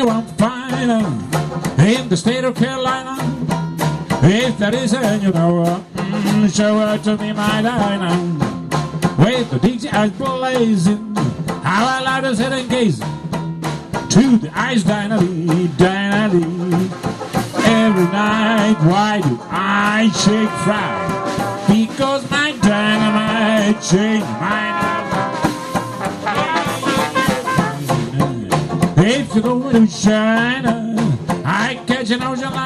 know I'm fine in the state of Carolina. If that is it, you know, show her to me, my Dinah. With the DJ eyes blazing, how I like to sit and gaze to the eyes, Dinah Lee, Dinah Lee. Every night, why do I shake fry? Because my dynamite changed my life. If you go to China, I catch an ocean line.